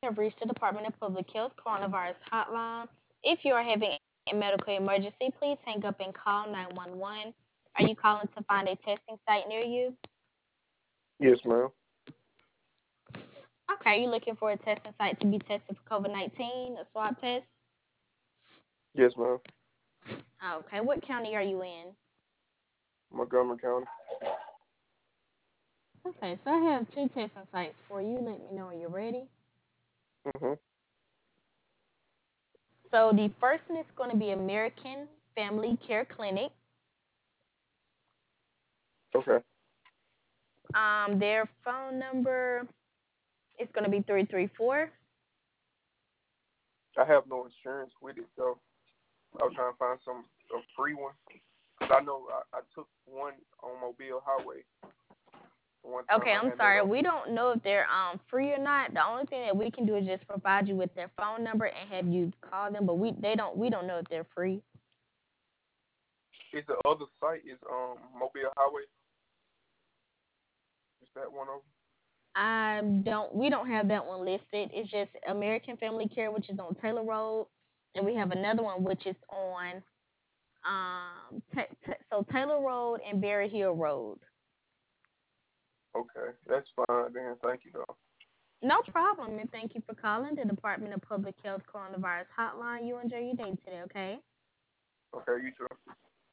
have reached the Department of Public Health Coronavirus Hotline. If you are having a medical emergency, please hang up and call 911. Are you calling to find a testing site near you? Yes, ma'am. Okay, you're looking for a testing site to be tested for COVID-19, a swab test? Yes, ma'am. Okay, what county are you in? Montgomery County. Okay, so I have two testing sites for you. Let me know when you're ready. Mhm. So the first one is going to be American Family Care Clinic. Okay. Their phone number is going to be 334. I have no insurance with it, so I was trying to find some a free one. 'Cause I know I took one on Mobile Highway one time. Okay, I I'm had that sorry. on. We don't know if they're free or not. The only thing that we can do is just provide you with their phone number and have you call them, but we don't know if they're free. Is the other site is Mobile Highway? Is that one of them? We don't have that one listed. It's just American Family Care, which is on Taylor Road, and we have another one which is on so Taylor Road and Berry Hill Road. Okay, that's fine then. Thank you though. No problem, and thank you for calling the Department of Public Health Coronavirus Hotline. You enjoy your day today, okay? Okay, you too.